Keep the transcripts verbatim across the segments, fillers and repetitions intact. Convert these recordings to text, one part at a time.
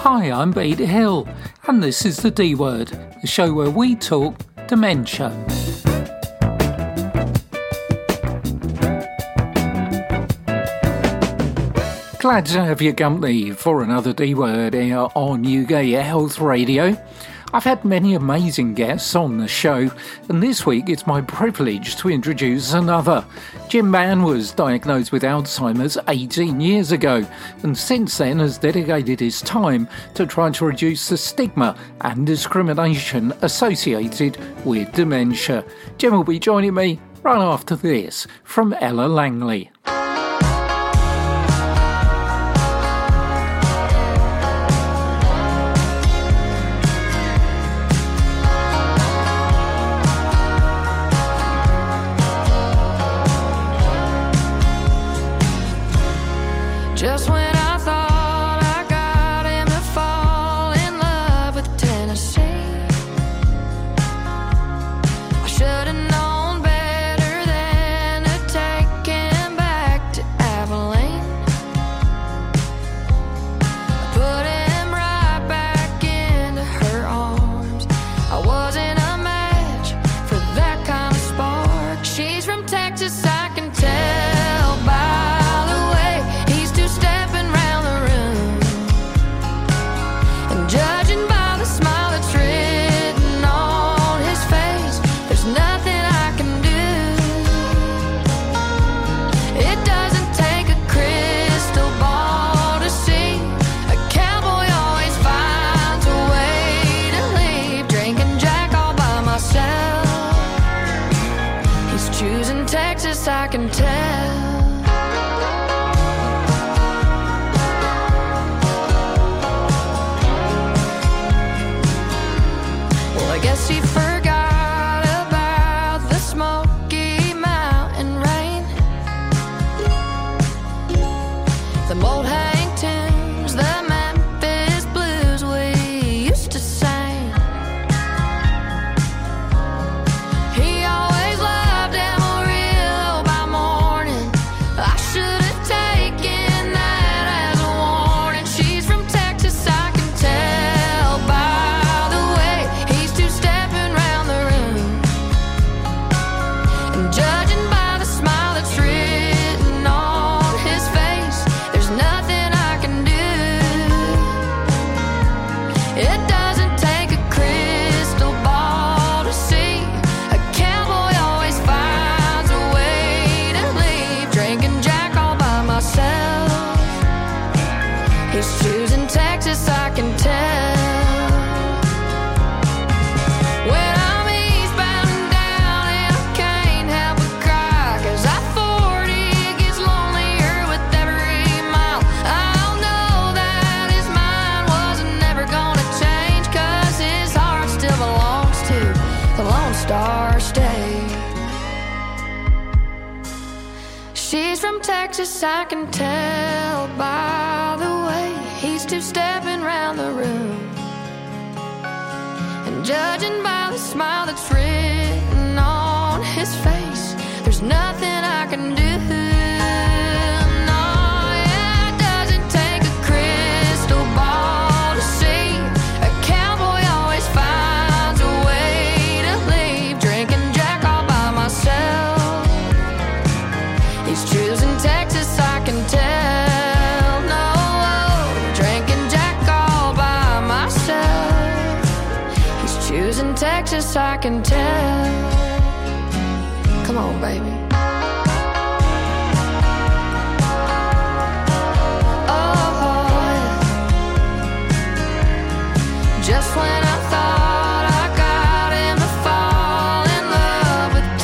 Hi, I'm Beta Hill, and this is The D Word, the show where we talk dementia. Glad to have your company for another D Word here on U K Health Radio. I've had many amazing guests on the show, and this week it's my privilege to introduce another. Jim Mann was diagnosed with Alzheimer's eighteen years ago, and since then has dedicated his time to trying to reduce the stigma and discrimination associated with dementia. Jim will be joining me right after this from Ella Langley. Just when I thought I got him to fall in love with Tennessee, I should have known better than to take him back to Abilene. I put him right back into her arms. I wasn't a match for that kind of spark. She's from Texas, I can tell by stepping round the room, and judging by the smile that's written on his face, there's nothing I can do. It doesn't take a crystal ball to see a cowboy always finds a way to leave. Drinking Jack all by myself, he's choosing Texas, I can tell. I guess he forgot about the Smoky Mountain rain, the old hang tunes, the Memphis blues we used to sing. He always loved Amarillo by morning. I should have taken that as a warning. She's from Texas, I can tell by the way he's stepping round the room, and judging by the smile that's written on his face, there's nothing I can do. It doesn't take a crystal ball to see a cowboy always finds a way to leave. Drinking Jack all by myself, he's choosing Texas, I can tell. Star State. She's from Texas, I can tell by the way he's two-stepping round the room, and judging by the smile that's written on his face, there's nothing I can do. Texas, I can tell. Come on, baby. Oh, yeah. Just when I thought I got him to fall in love with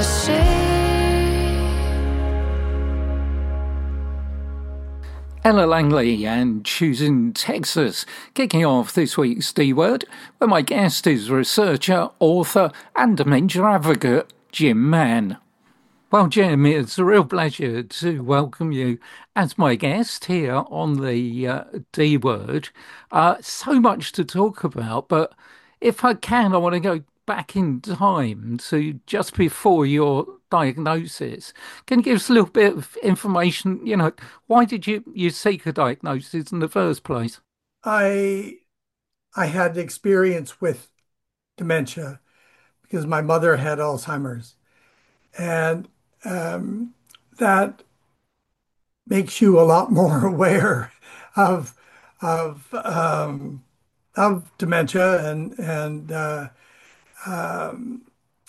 Tennessee. Ella Langley and Choosing Texas, kicking off this week's D Word, where my guest is researcher, author and dementia advocate Jim Mann. Well, Jim, it's a real pleasure to welcome you as my guest here on the uh, D Word. Uh, so much to talk about, but if I can, I want to go back in time to just before your diagnosis. Can you give us a little bit of information? You know, why did you, you seek a diagnosis in the first place? I I had experience with dementia because my mother had Alzheimer's, and um, that makes you a lot more aware of of um, of dementia and and uh, um,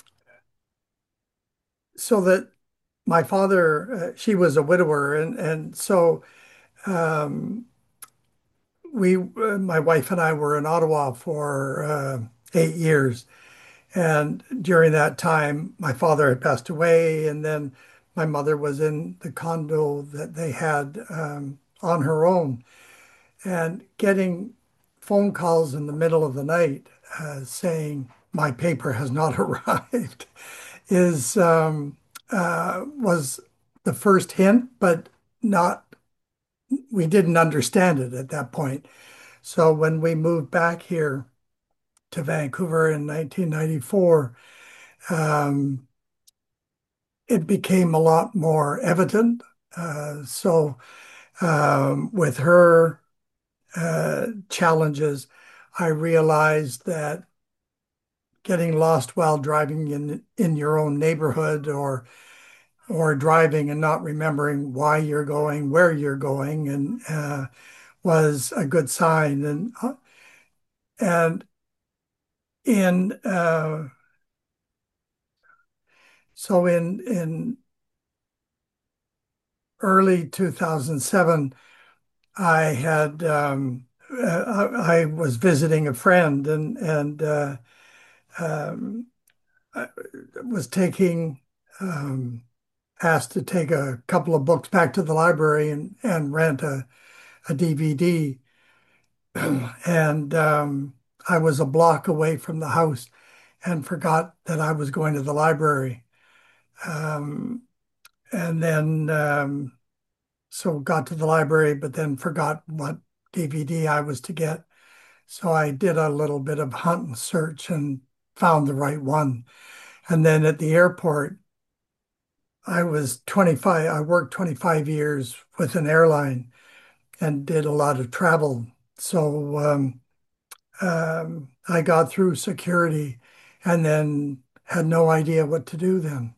so that my father, uh, she was a widower, and and so um, we, uh, my wife and I were in Ottawa for uh, eight years. And during that time, my father had passed away, and then my mother was in the condo that they had um, on her own. And getting phone calls in the middle of the night uh, saying my paper has not arrived is um, uh, was the first hint, but not we didn't understand it at that point. So when we moved back here to Vancouver in nineteen ninety-four, um, it became a lot more evident. Uh, so um, with her uh, challenges, I realized that getting lost while driving in in your own neighborhood or or driving and not remembering why you're going, where you're going, and uh, was a good sign. And uh, and in uh, so in in early two thousand seven, I had um, uh, I was visiting a friend and and uh, um, I was taking um, asked to take a couple of books back to the library and and rent a, a D V D. And um, I was a block away from the house and forgot that I was going to the library. Um, and then um, so got to the library, but then forgot what D V D I was to get. So I did a little bit of hunt and search and found the right one. And then at the airport, I was twenty-five, I worked twenty-five years with an airline and did a lot of travel. So um, um, I got through security and then had no idea what to do then.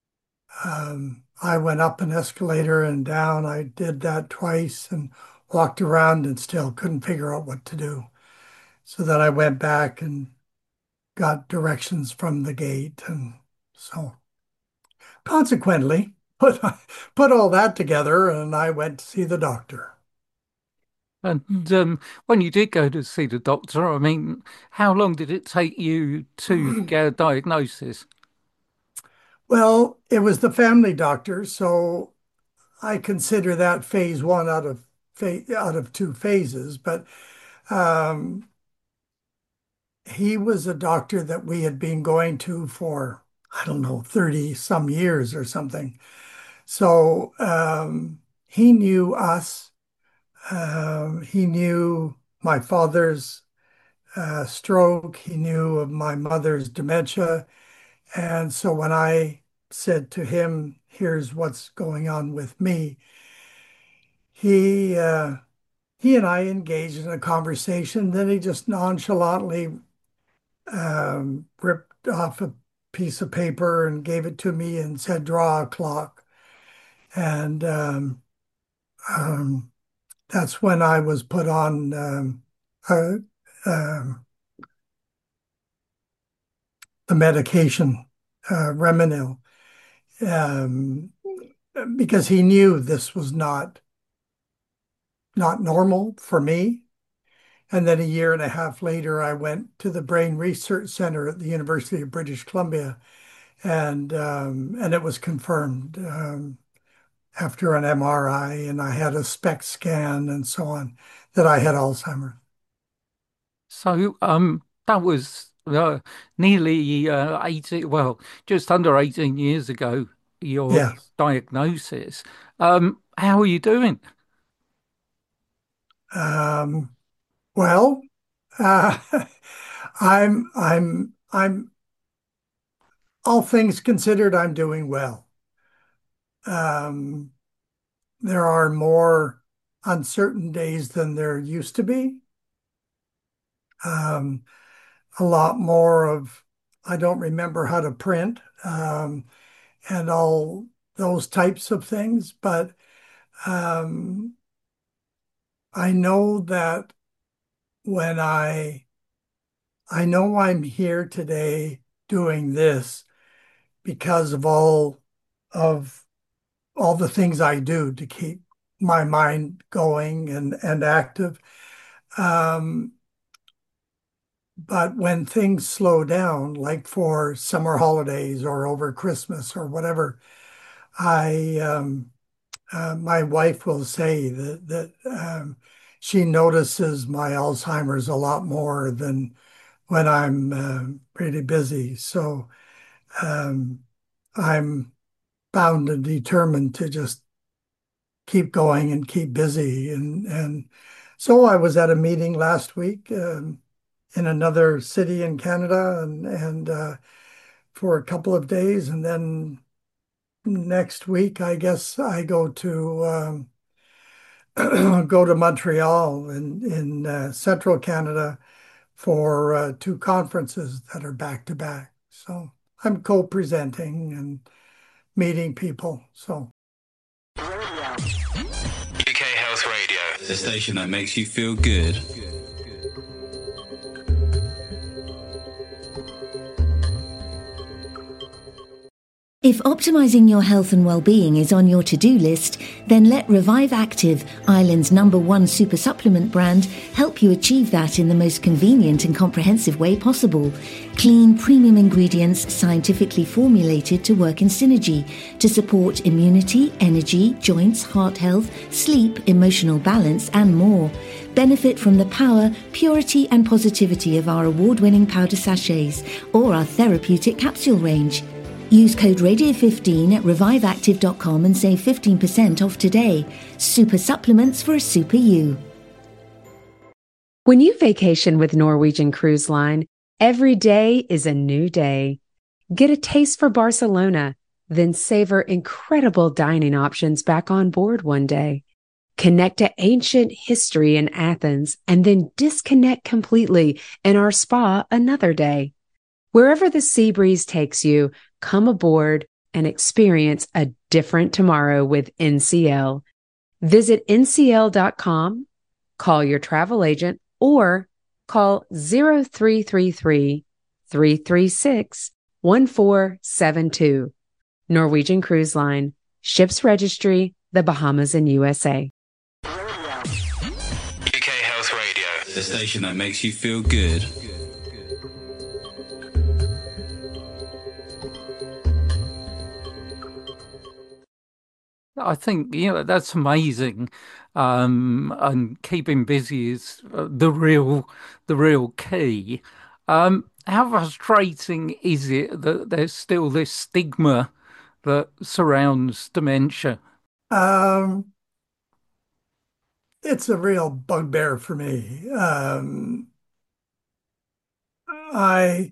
Um, I went up an escalator and down. I did that twice and walked around and still couldn't figure out what to do. So then I went back and got directions from the gate. And so consequently, put, put all that together and I went to see the doctor. And um, when you did go to see the doctor, I mean, how long did it take you to get a diagnosis? Well, it was the family doctor, so I consider that phase one out of fa- out of two phases. But um, he was a doctor that we had been going to for, I don't know, thirty some years or something. So um, he knew us. Um, he knew my father's uh, stroke. He knew of my mother's dementia. And so when I said to him, here's what's going on with me, he uh, he and I engaged in a conversation. Then he just nonchalantly um, ripped off a piece of paper and gave it to me and said, draw a clock. And um, um, that's when I was put on um, uh, um, the medication, uh, Remenil, um, because he knew this was not not normal for me. And then a year and a half later, I went to the Brain Research Center at the University of British Columbia, and um, and it was confirmed um, after an M R I, and I had a SPECT scan and so on that I had Alzheimer's. So um, that was uh, nearly uh, eighteen, well, just under eighteen years ago, your Yes. diagnosis. Um, how are you doing? Um, well, uh, I'm I'm I'm all things considered, I'm doing well. Um, there are more uncertain days than there used to be. um, a lot more of, I don't remember how to print, um, and all those types of things. But um, I know that when I, I know I'm here today doing this because of all of all the things I do to keep my mind going and, and active. Um, but when things slow down, like for summer holidays or over Christmas or whatever, I um, uh, my wife will say that that um, she notices my Alzheimer's a lot more than when I'm uh, pretty busy. So um, I'm bound and determined to just keep going and keep busy. And and so I was at a meeting last week um, in another city in Canada, and and uh, for a couple of days, and then next week I guess I go to um, go to Montreal in in uh, central Canada for uh, two conferences that are back to back. So I'm co-presenting and meeting people. So. U K Health Radio, the station that makes you feel good. If optimizing your health and well-being is on your to-do list, then let Revive Active, Ireland's number one super supplement brand, help you achieve that in the most convenient and comprehensive way possible. Clean, premium ingredients scientifically formulated to work in synergy to support immunity, energy, joints, heart health, sleep, emotional balance, and more. Benefit from the power, purity, and positivity of our award-winning powder sachets or our therapeutic capsule range. Use code radio fifteen at revive active dot com and save fifteen percent off today. Super supplements for a super you. When you vacation with Norwegian Cruise Line, every day is a new day. Get a taste for Barcelona, then savor incredible dining options back on board one day. Connect to ancient history in Athens and then disconnect completely in our spa another day. Wherever the sea breeze takes you, come aboard and experience a different tomorrow with N C L. Visit N C L dot com, call your travel agent, or call zero three three three, three three six, one four seven two. Norwegian Cruise Line, Ships Registry, the Bahamas and U S A. U K Health Radio, the station that makes you feel good. I think, you know, that's amazing. Um, and keeping busy is uh, the real, the real key. Um, how frustrating is it that there's still this stigma that surrounds dementia? Um, it's a real bugbear for me. Um, I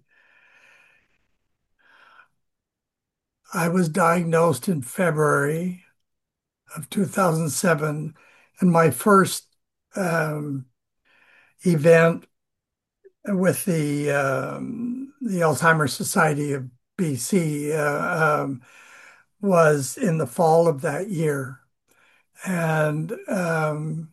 I was diagnosed in February of two thousand seven, and my first um, event with the um, the Alzheimer's Society of B C uh, um, was in the fall of that year, and um,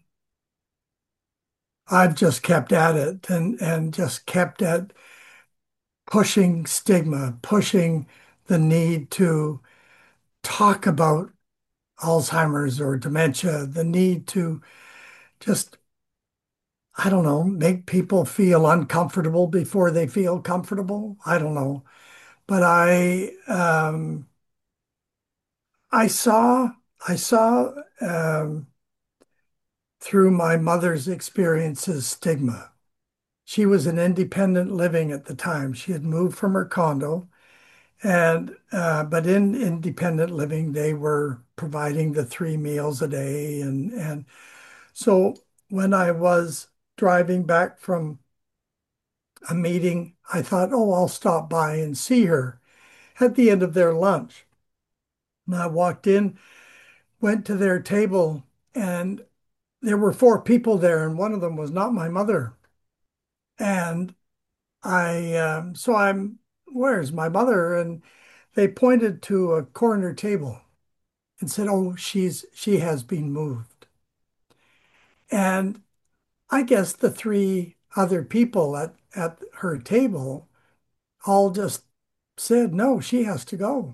I've just kept at it and and just kept at pushing stigma, pushing the need to talk about Alzheimer's or dementia, the need to just, I don't know, make people feel uncomfortable before they feel comfortable. I don't know. But I um I saw I saw um through my mother's experiences stigma. She was in independent living at the time. She had moved from her condo. And uh, but in independent living, they were providing the three meals a day, and and so when I was driving back from a meeting, I thought, oh, I'll stop by and see her at the end of their lunch. And I walked in, went to their table, and there were four people there, and one of them was not my mother. And I, um, so I'm, where's my mother? And they pointed to a corner table and said, "Oh, she's she has been moved." And I guess the three other people at at her table all just said, "No, she has to go."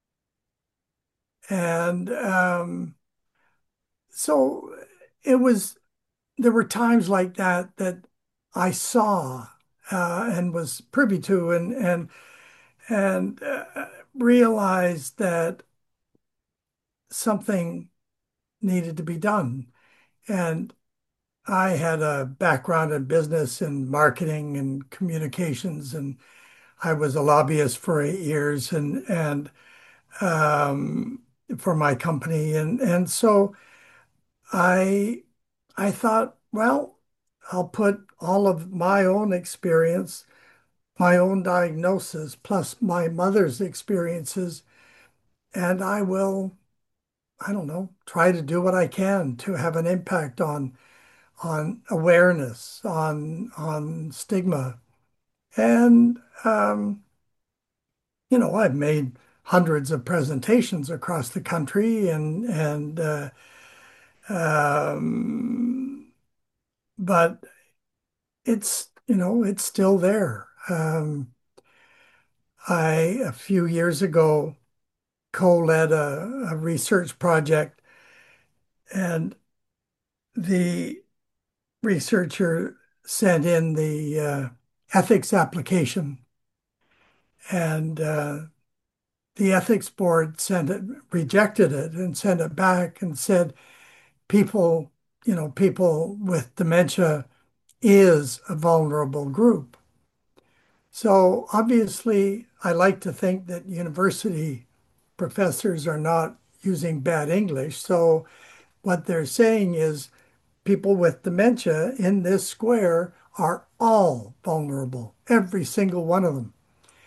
And um, so it was. There were times like that that I saw uh, and was privy to, and and and uh, realized that something needed to be done. And I had a background in business and marketing and communications, and I was a lobbyist for eight years and and um, for my company, and and so I I thought, well, I'll put all of my own experience, my own diagnosis, plus my mother's experiences, and I will, I don't know, try to do what I can to have an impact on on awareness, on on stigma. And um, you know, I've made hundreds of presentations across the country, and and uh, um, but it's you know it's still there. Um, I a few years ago co-led a, a research project, and the researcher sent in the uh, ethics application, and uh, the ethics board sent it, rejected it, and sent it back and said people, you know, people with dementia is a vulnerable group. So obviously, I like to think that university professors are not using bad English. So what they're saying is people with dementia in this square are all vulnerable, every single one of them.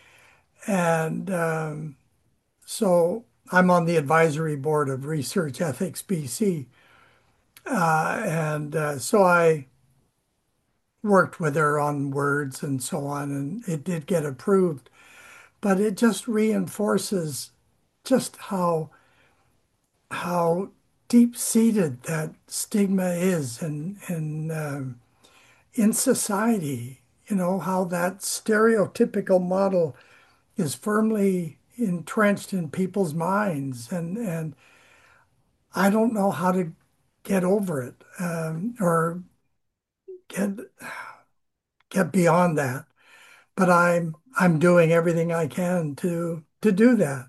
And um, so I'm on the advisory board of Research Ethics B C. Uh, and uh, so I worked with her on words and so on, and it did get approved. But it just reinforces just how how deep-seated that stigma is in in um, in society. You know, how that stereotypical model is firmly entrenched in people's minds, and and I don't know how to get over it um, or get get beyond that. But I'm I'm doing everything I can to to do that.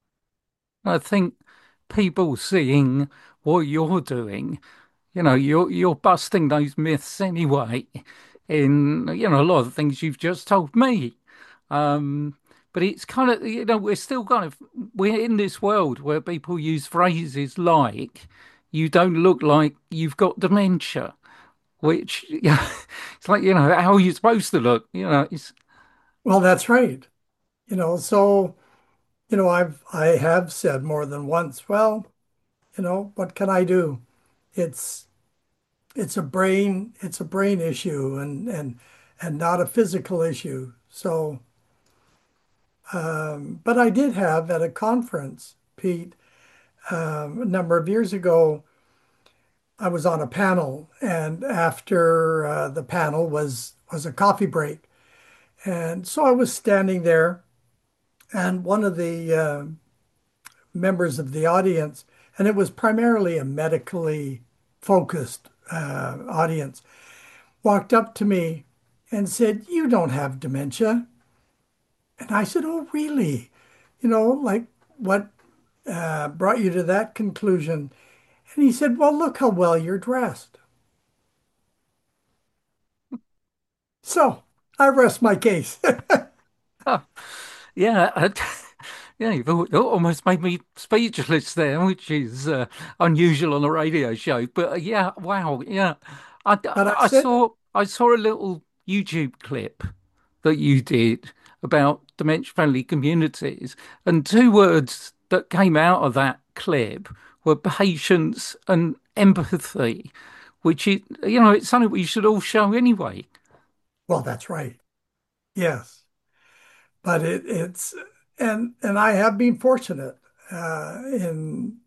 I think people seeing what you're doing, you know, you're you're busting those myths anyway, in you know a lot of the things you've just told me. Um, but it's kind of you know we're still kind of we're in this world where people use phrases like "you don't look like you've got dementia," which yeah, it's like you know how are you supposed to look? You know, it's Well, that's right. You know, so you know I've I have said more than once, well, you know, what can I do? It's it's a brain it's a brain issue and and and not a physical issue. So, um, but I did have at a conference, Pete, um, a number of years ago, I was on a panel, and after uh, the panel was was a coffee break, and so I was standing there, and one of the uh, members of the audience, and it was primarily a medically focused uh, audience, walked up to me and said, "You don't have dementia." And I said, "Oh, really? You know, like what uh, brought you to that conclusion?" And he said, "Well, look how well you're dressed." So I rest my case. yeah. Yeah, you've al- almost made me speechless there, which is uh, unusual on a radio show. But uh, yeah, wow, yeah. I, But I I said, saw I saw a little YouTube clip that you did about dementia-friendly communities, and two words that came out of that clip were patience and empathy, which is, you know, it's something we should all show anyway. Well, that's right. Yes. But it, it's, and, and I have been fortunate uh, in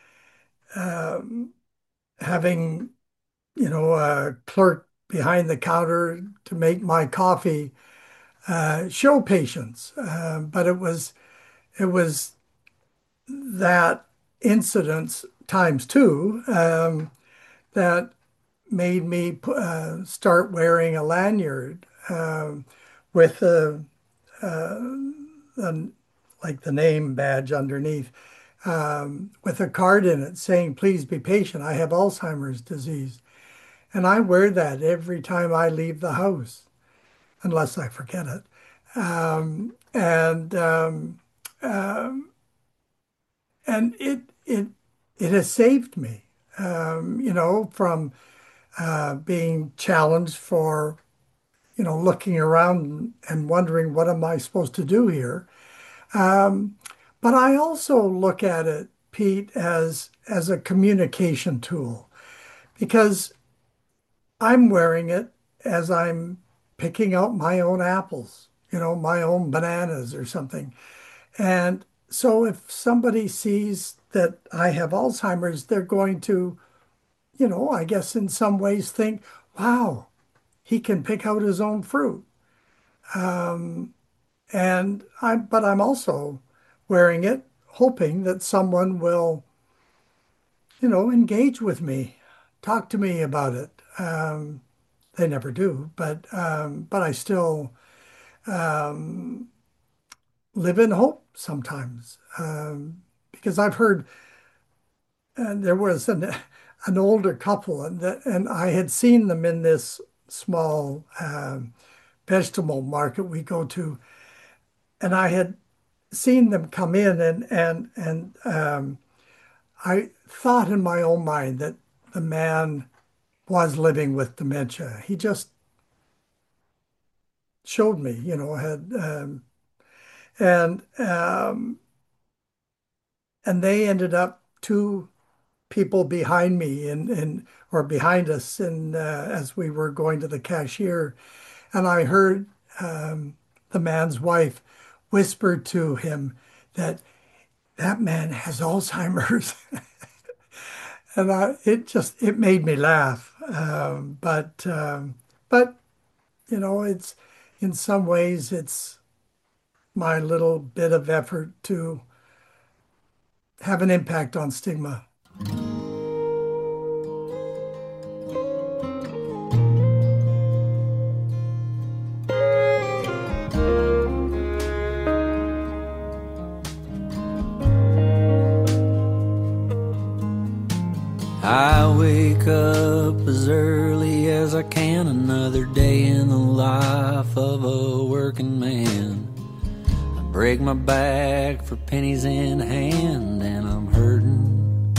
um, having, you know, a clerk behind the counter to make my coffee uh, show patience. Uh, but it was, it was that incidents times two um, that made me uh, start wearing a lanyard um, with a, uh, a, like the name badge underneath um, with a card in it saying, please be patient, I have Alzheimer's disease. And I wear that every time I leave the house, unless I forget it. Um, and um, um, and it it it has saved me, um, you know, from uh, being challenged for, you know, looking around and wondering what am I supposed to do here. Um, but I also look at it, Pete, as as a communication tool because I'm wearing it as I'm picking out my own apples, you know, my own bananas or something. And so if somebody sees that I have Alzheimer's, they're going to, you know, I guess in some ways think, wow, he can pick out his own fruit. Um, and I'm, but I'm also wearing it, hoping that someone will, you know, engage with me, talk to me about it. Um, they never do, but um, but I still um, live in hope sometimes um, because I've heard, and there was an an older couple, and that, and I had seen them in this small um, vegetable market we go to, and I had seen them come in, and and and um, I thought in my own mind that the man was living with dementia. He just showed me, you know, had um, and um, and they ended up two people behind me and and or behind us, and uh, as we were going to the cashier, and I heard um, the man's wife whisper to him that that man has Alzheimer's. And I, it just, it made me laugh. Um, but, um, but, you know, it's, in some ways, it's my little bit of effort to have an impact on stigma. I wake up as early as I can, another day in the life of a working man. I break my back for pennies in hand and I'm hurting.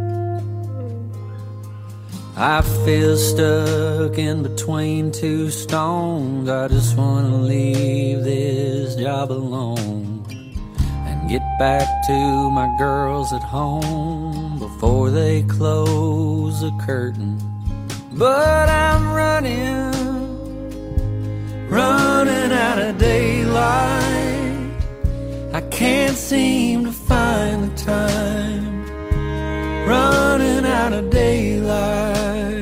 I feel stuck in between two stones. I just want to leave this job alone and get back to my girls at home before they close the curtain. But I'm running, running out of daylight. I can't seem to find the time, running out of daylight.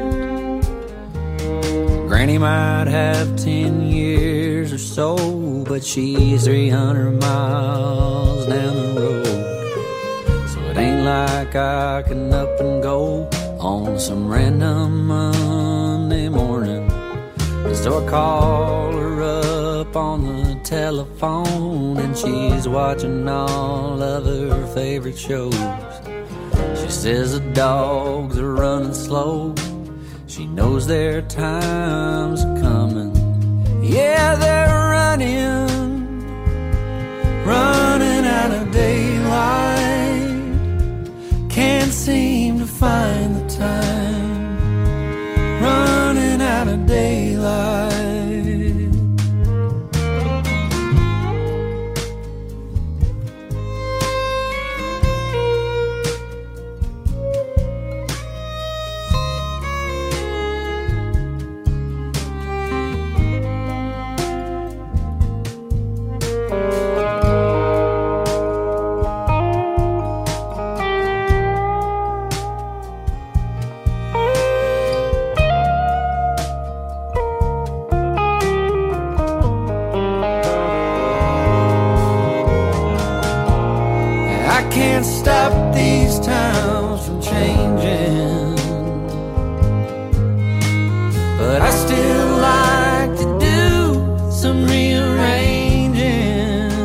Granny might have ten years or so, but she's three hundred miles down the road. Ain't like I can up and go on some random Monday morning. So I call her up on the telephone and she's watching all of her favorite shows. She says the dogs are running slow. She knows their time's coming. Yeah, they're running, running out of daylight. Can't seem to find the time, running out of daylight. can't stop these times from changing, but I still like to do some rearranging,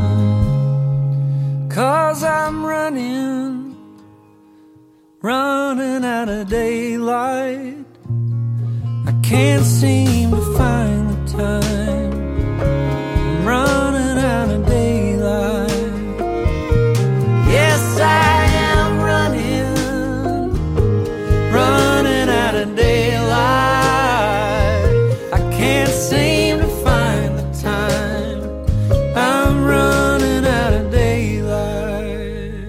'cause I'm running, running out of daylight. I can't seem to find the time. I'm running out of daylight. Yes, I am running, running out of daylight. I can't seem to find the time. I'm running out of daylight.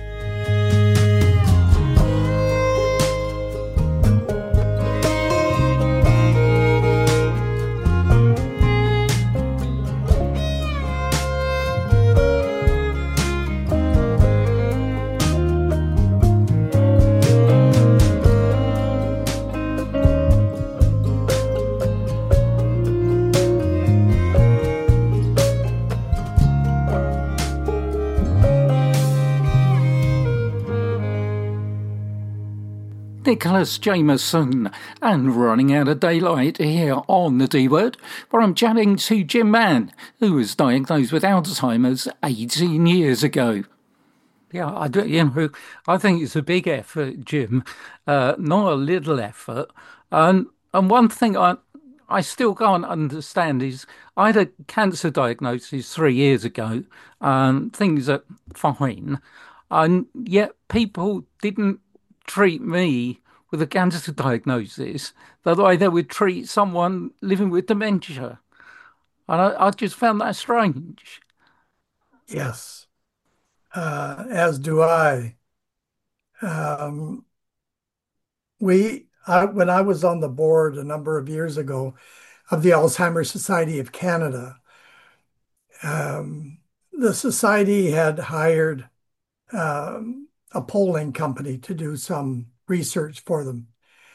Nicholas Jameson and Running Out of Daylight here on the D Word, where I'm chatting to Jim Mann, who was diagnosed with Alzheimer's eighteen years ago. Yeah, I do, you know, I think it's a big effort, Jim, uh, not a little effort. And and one thing I I still can't understand is I had a cancer diagnosis three years ago, and things are fine, and yet people didn't treat me with a cancer diagnosis the way they would treat someone living with dementia. And I, I just found that strange. Yes, uh, as do I. Um, we, I, when I was on the board a number of years ago of the Alzheimer's Society of Canada, um, the society had hired um, a polling company to do some research for them.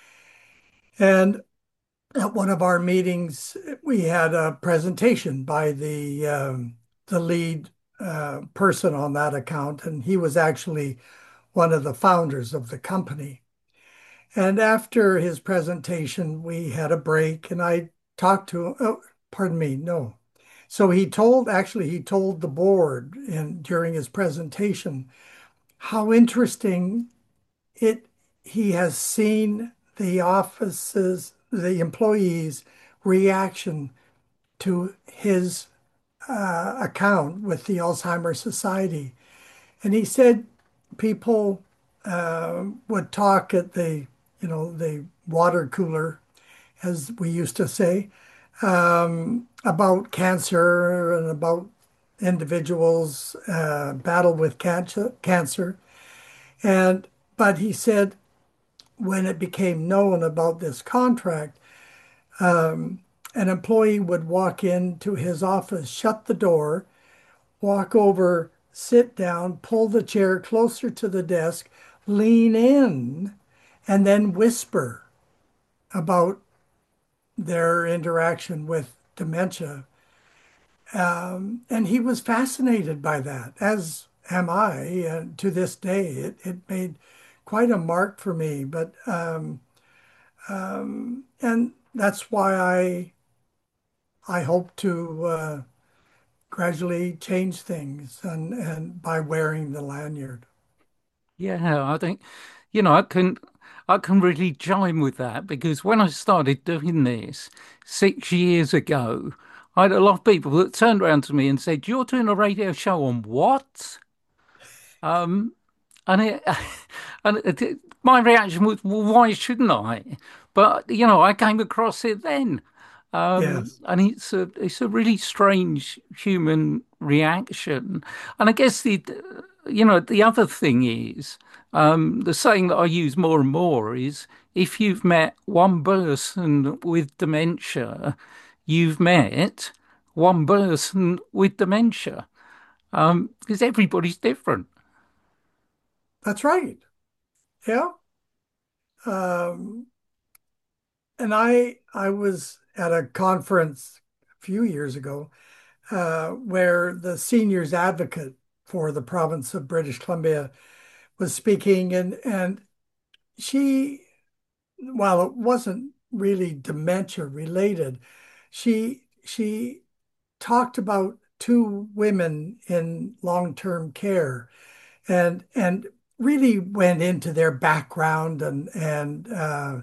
And at one of our meetings, we had a presentation by the um, the lead uh, person on that account, and he was actually one of the founders of the company. And after his presentation, we had a break, and I talked to him. Oh, pardon me, no. So he told, actually, he told the board in during his presentation how interesting it he has seen the offices, the employees' reaction to his uh, account with the Alzheimer's Society. And he said people uh, would talk at the, you know, the water cooler, as we used to say, um, about cancer and about individuals uh, battle with cancer, cancer. And but he said when it became known about this contract, um, an employee would walk into his office, shut the door, walk over, sit down, pull the chair closer to the desk, lean in, and then whisper about their interaction with dementia. Um, and he was fascinated by that, as am I. And to this day, it, it made quite a mark for me. But um, um, and that's why I I hope to uh, gradually change things and, and by wearing the lanyard. Yeah, I think, you know, I can I can really chime with that because when I started doing this six years ago, I had a lot of people that turned around to me and said, "You're doing a radio show on what?" Um, and it, and it, my reaction was, "Well, why shouldn't I?" But you know, I came across it then. Um, Yes, and it's a it's a really strange human reaction. And I guess the you know the other thing is um, the saying that I use more and more is if you've met one person with dementia, you've met one person with dementia. Um, because everybody's different. that's right. Yeah. Um, and I I was at a conference a few years ago uh, where the seniors advocate for the province of British Columbia, was speaking, and and she, while it wasn't really dementia related, she she talked about two women in long-term care and and really went into their background and and uh,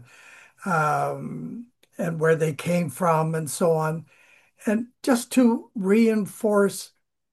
um, and where they came from and so on, and just to reinforce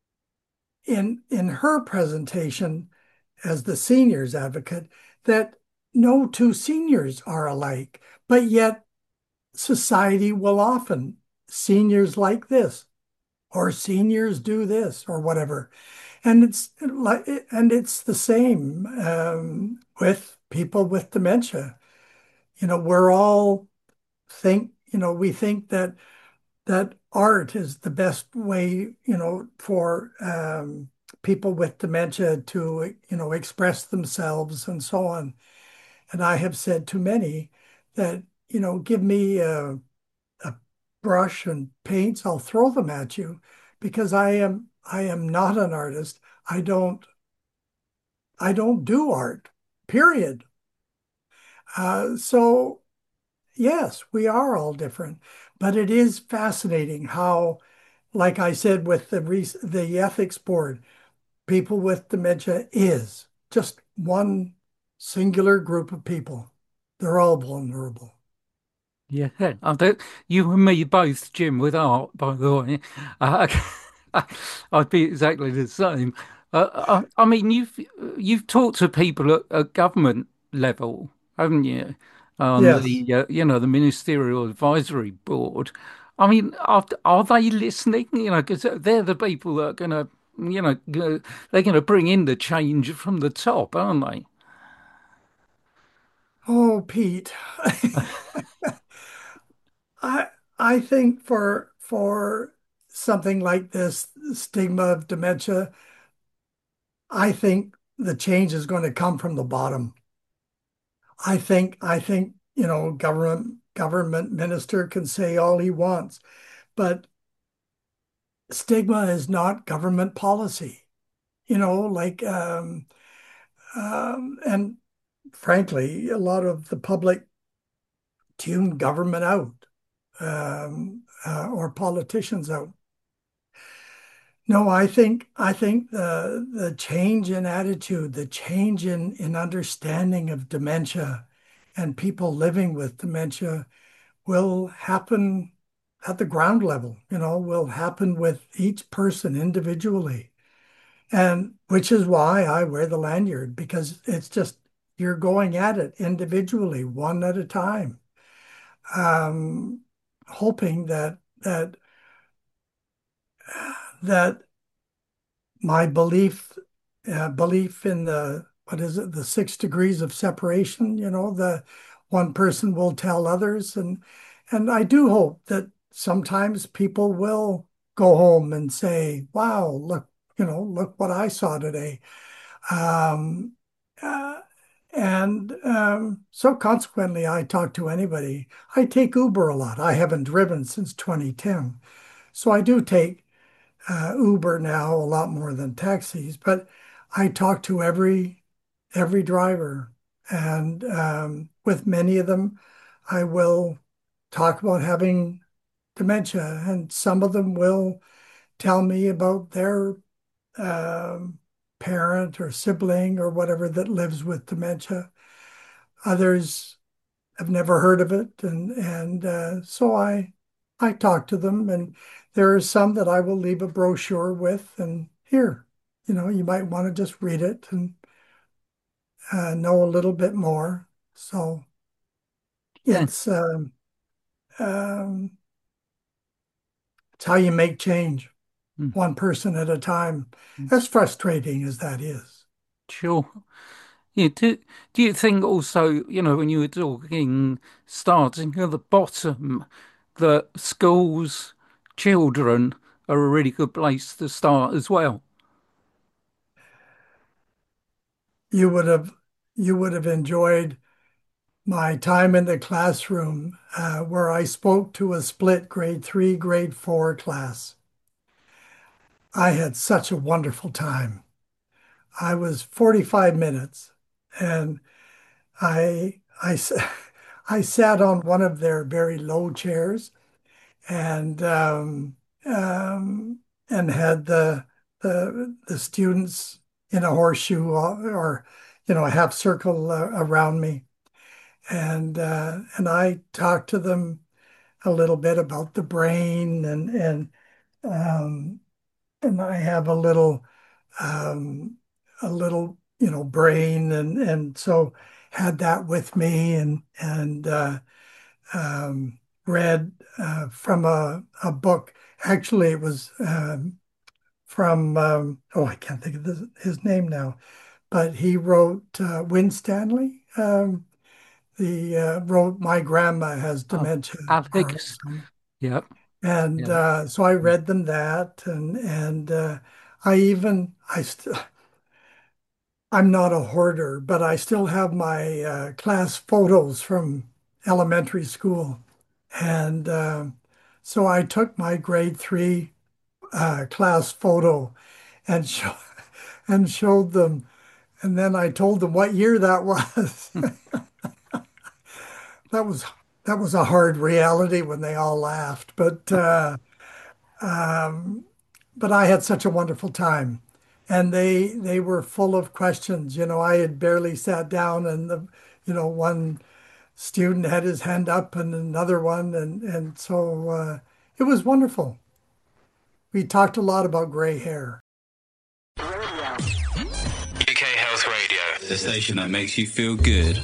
in in her presentation as the seniors advocate that no two seniors are alike, but yet society will often seniors like this or seniors do this or whatever. And it's like, and it's the same um, with people with dementia. You know, we're all think, you know, we think that that art is the best way, you know, for um, people with dementia to, you know, express themselves and so on. And I have said to many that, you know, give me a, a brush and paints, I'll throw them at you because I am I am not an artist. I don't I don't do art, period. Uh, so yes, we are all different, but it is fascinating how, like I said with the the ethics board, people with dementia is just one singular group of people. They're all vulnerable. Yeah, I don't, you and me both, Jim, with art, by the way. Uh, I'd be exactly the same. Uh, I, I mean, you've you've talked to people at, at government level, haven't you? On Yes. the uh, you know the Ministerial Advisory Board. I mean, are are they listening? You know, because they're the people that are going to, you know, go- they're going to bring in the change from the top, aren't they? Oh, Pete. I I think for for something like this stigma of dementia, I think the change is going to come from the bottom. I think I think, you know, government government minister can say all he wants, but stigma is not government policy. You know, like um, um, and frankly, a lot of the public tune government out um, uh, or politicians out. No, I think I think the the change in attitude, the change in in understanding of dementia and people living with dementia will happen at the ground level, you know, will happen with each person individually. And which is why I wear the lanyard, because it's just you're going at it individually, one at a time, um, hoping that that that my belief uh, belief in the what is it, the six degrees of separation, you know, the one person will tell others, and and I do hope that sometimes people will go home and say, wow, look, you know, look what I saw today. Um, uh, and um, so consequently, I talk to anybody. I take Uber a lot. I haven't driven since twenty ten. So I do take uh, Uber now a lot more than taxis, but I talk to every every driver, and um, with many of them, I will talk about having dementia, and some of them will tell me about their um, parent or sibling or whatever that lives with dementia. Others have never heard of it, and and uh, so I I talk to them, and there are some that I will leave a brochure with, and here, you know, you might want to just read it and uh, know a little bit more. So Yeah. it's um, um, it's how you make change, Mm, one person at a time, mm, as frustrating as that is. sure. Yeah, do, do you think also, you know, when you were talking starting at the bottom, that schools, children are a really good place to start as well? You would have you would have enjoyed my time in the classroom uh, where I spoke to a split grade three, grade four class. I had such a wonderful time. I was forty-five minutes, and I I s- I sat on one of their very low chairs, and um, um, and had the the the students in a horseshoe, or, or you know, a half circle uh, around me, and uh, and I talked to them a little bit about the brain, and and um, and I have a little um, a little you know brain, and and so had that with me, and and uh, um, read uh, from a, a book. Actually, it was um, from, um, oh, I can't think of this, his name now, but he wrote uh, Winstanley. Um, the uh, wrote My Grandma Has Oh, Dementia, or Alex. Yep. and Yeah. uh, so I read them that, and and uh, I even I still I'm not a hoarder, but I still have my uh, class photos from elementary school. And uh, so I took my grade three uh, class photo and show, and showed them. And then I told them what year that was. That was that was a hard reality when they all laughed. But uh, um, but I had such a wonderful time. And they they were full of questions. You know, I had barely sat down, and the you know one student had his hand up, and another one, and and so uh, it was wonderful. We talked a lot about gray hair. U K Health Radio, the station that makes you feel good.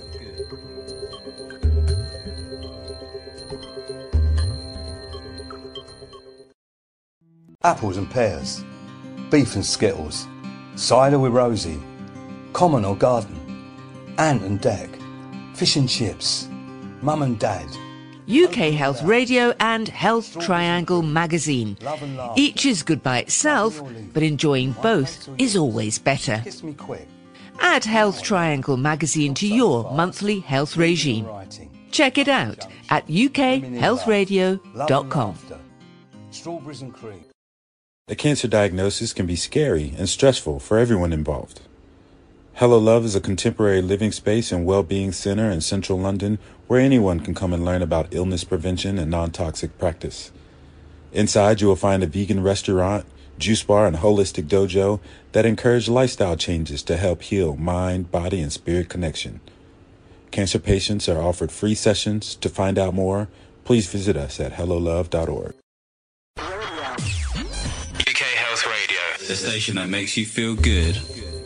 Apples and pears, beef and skittles, cider with Rosie, common or garden, ant and deck, fish and chips, mum and dad. U K Health Radio and Health Triangle magazine. Each is good by itself, but enjoying both is always better. Kiss me quick. Add Health Triangle magazine to your monthly health regime. Check it out at u k health radio dot com. Strawberries and cream. A cancer diagnosis can be scary and stressful for everyone involved. Hello Love is a contemporary living space and well-being center in central London where anyone can come and learn about illness prevention and non-toxic practice. Inside, you will find a vegan restaurant, juice bar, and holistic dojo that encourage lifestyle changes to help heal mind, body, and spirit connection. Cancer patients are offered free sessions. To find out more, please visit us at hello love dot org. U K Health Radio, the station that makes you feel good.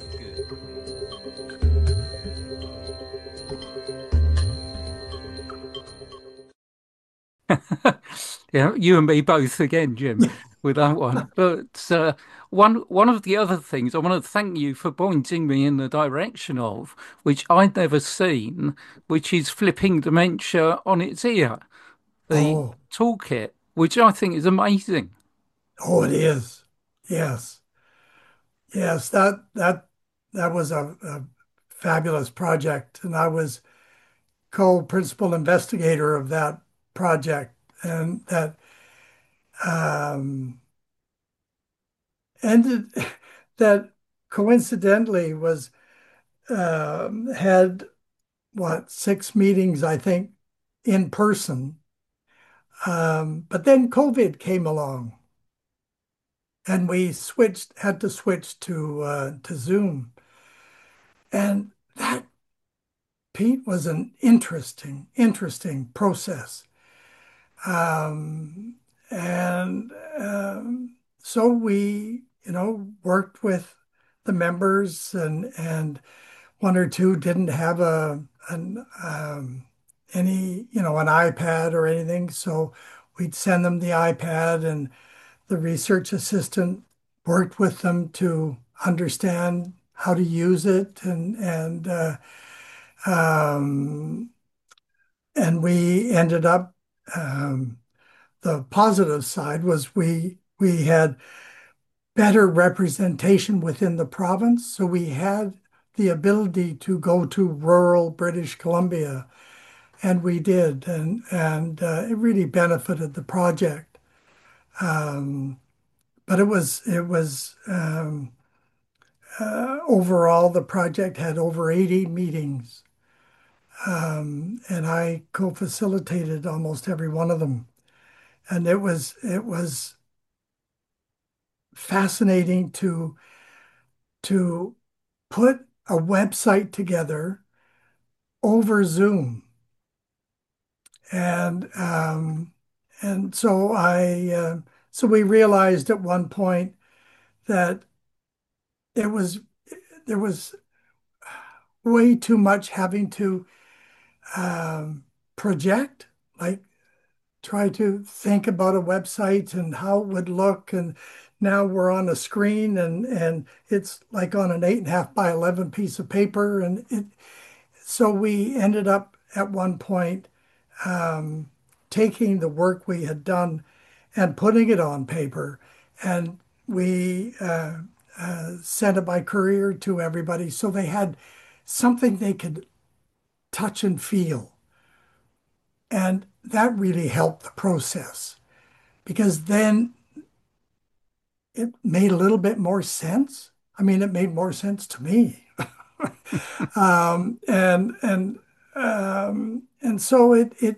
Yeah, you and me both again, Jim, with that one. But uh, one one of the other things I want to thank you for pointing me in the direction of, which I'd never seen, which is flipping dementia on its ear, the Oh, toolkit, which I think is amazing. oh, it is. Yes, yes. That that that was a, a fabulous project, and I was co-principal investigator of that project, and that um, ended that coincidentally was um, had what six meetings, I think, in person. Um, but then COVID came along, and we switched had to switch to uh, to Zoom, and that, Pete, was an interesting interesting process. Um, and um, so we, you know, worked with the members, and and one or two didn't have a an um, any, you know, an iPad or anything, so we'd send them the iPad, and the research assistant worked with them to understand how to use it, and and uh, um, and we ended up. Um, the positive side was we we had better representation within the province, so we had the ability to go to rural British Columbia, and we did, and and uh, it really benefited the project. Um, but it was it was um, uh, overall, the project had over eighty meetings, um, and I co-facilitated almost every one of them. And it was it was fascinating to to put a website together over Zoom. And um, and so I uh, so we realized at one point that it was there was way too much having to um, project, like try to think about a website and how it would look. And now we're on a screen and and it's like on an eight and a half by eleven piece of paper. And it so we ended up at one point um, taking the work we had done and putting it on paper. And we uh, uh, sent it by courier to everybody so they had something they could touch and feel. And that really helped the process because then it made a little bit more sense. I mean, it made more sense to me. um, and and um, and so it it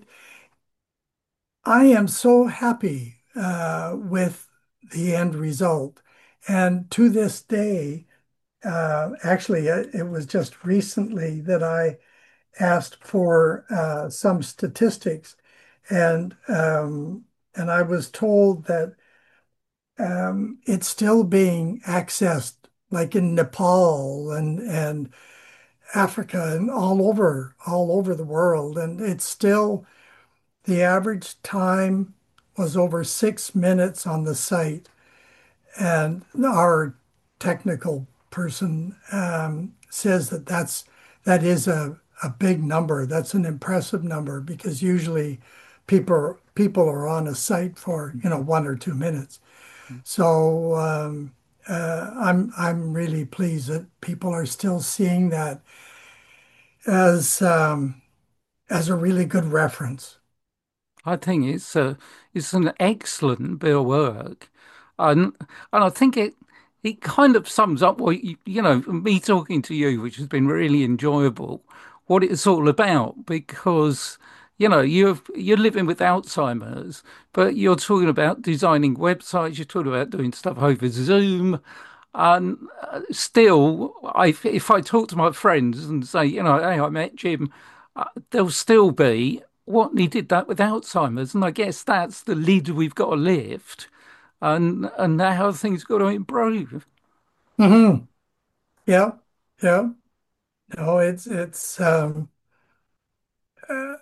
I am so happy uh, with the end result. And to this day, uh, actually, it, it was just recently that I asked for uh, some statistics, and um, and I was told that um, it's still being accessed, like in Nepal and and Africa and all over all over the world, and it's still the average time was over six minutes on the site, and our technical person um, says that that's that is a a big number. That's an impressive number because usually people people are on a site for you know one or two minutes. So um, uh, I'm I'm really pleased that people are still seeing that as um, as a really good reference. I think it's a it's an excellent bit of work, and and I think it it kind of sums up what you, you know me talking to you, which has been really enjoyable, what it's all about because you know you're you're living with Alzheimer's, but you're talking about designing websites, you're talking about doing stuff over Zoom. And uh, still, I, if I talk to my friends and say, you know, hey, I met Jim, uh, there'll still be what he did that with Alzheimer's, and I guess that's the lid we've got to lift, and and how things got to improve. Hmm. Yeah, yeah. No, it's it's um, uh,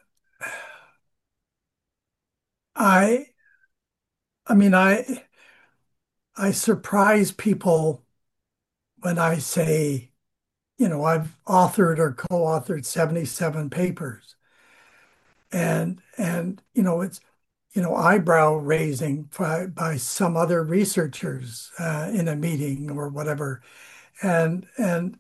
I I mean I I surprise people when I say, you know, I've authored or co-authored seventy-seven papers. And and you know, it's you know, eyebrow raising by, by some other researchers uh, in a meeting or whatever. And and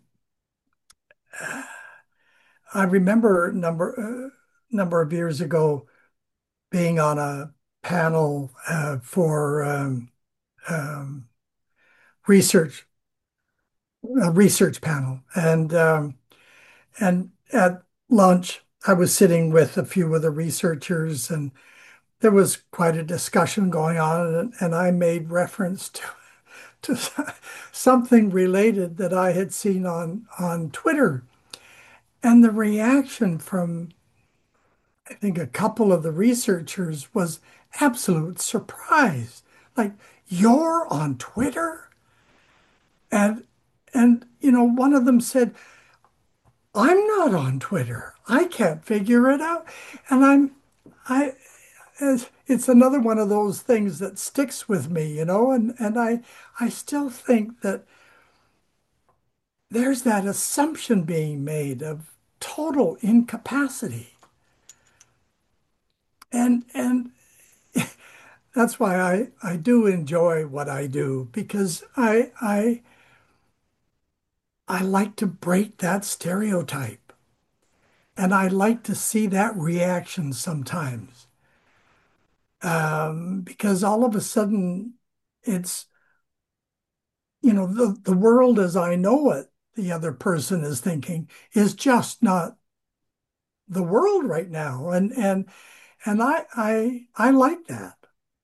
I remember a number uh, number of years ago being on a panel uh, for um, um, research, a research panel, and um, and at lunch I was sitting with a few of the researchers, and there was quite a discussion going on, and, and I made reference to to something related that I had seen on on Twitter, and the reaction from I think a couple of the researchers was absolute surprise. Like, you're on Twitter? And and you know, one of them said, I'm not on Twitter. I can't figure it out. And I'm I it's, it's another one of those things that sticks with me, you know, and and I I still think that there's that assumption being made of total incapacity. And and that's why I, I do enjoy what I do because I I I like to break that stereotype and I like to see that reaction sometimes um, because all of a sudden it's you know, the, the world as I know it, the other person is thinking, is just not the world right now. And and and I I I like that.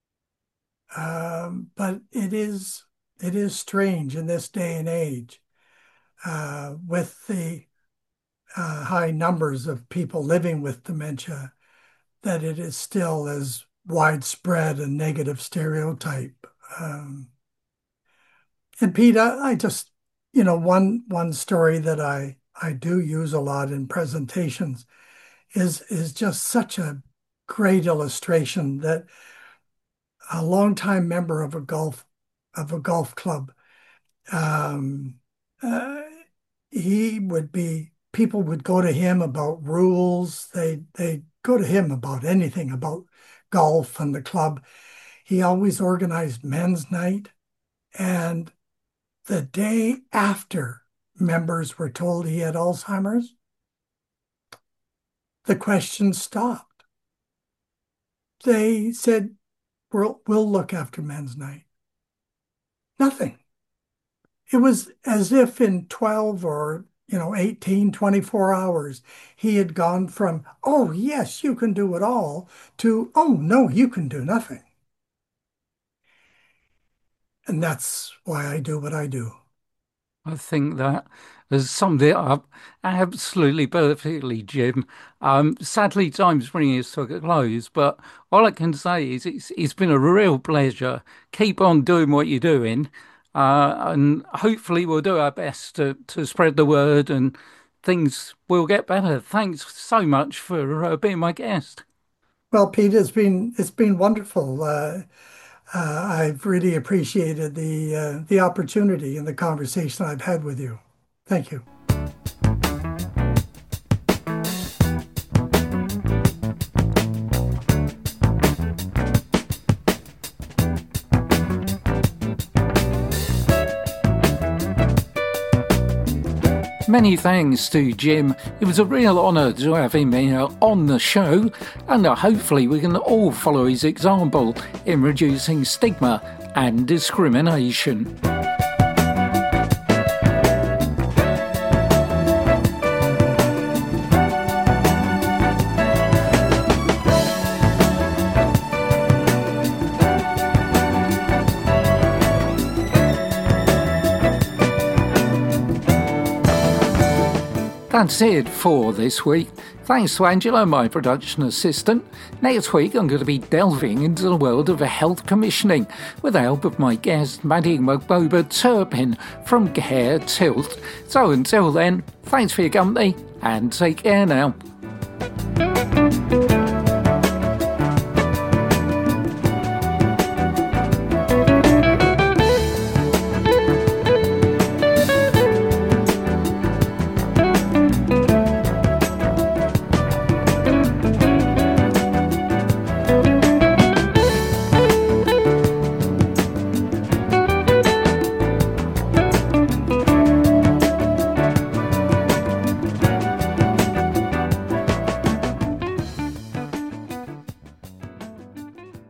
Um, but it is it is strange in this day and age, uh, with the uh, high numbers of people living with dementia, that it is still as widespread a negative stereotype. Um, and Pete, I, I just, you know, one one story that I I do use a lot in presentations is is just such a great illustration that a longtime member of a golf of a golf club, um, uh, he would be people would go to him about rules. They they go to him about anything about golf and the club. He always organized men's night, and the day after members were told he had Alzheimer's, the questions stopped. They said, we'll, we'll look after men's night. Nothing. It was as if in twelve or, you know, eighteen, twenty-four hours, he had gone from, oh, yes, you can do it all, to, oh, no, you can do nothing. And that's why I do what I do. I think that has summed it up absolutely perfectly, Jim. Um, sadly, time's bringing us to a close, but all I can say is it's it's been a real pleasure. Keep on doing what you're doing, uh, and hopefully we'll do our best to, to spread the word and things will get better. Thanks so much for uh, being my guest. Well, Pete, it's been it's been wonderful. Uh, Uh, I've really appreciated the uh, the opportunity and the conversation I've had with you. Thank you. Many thanks to Jim. It was a real honour to have him here on the show, and uh, hopefully we can all follow his example in reducing stigma and discrimination. That's it for this week. Thanks to Angela, my production assistant. Next week I'm going to be delving into the world of health commissioning with the help of my guest Maddie Magboba Turpin from Care Tilt. So until then, thanks for your company and take care now.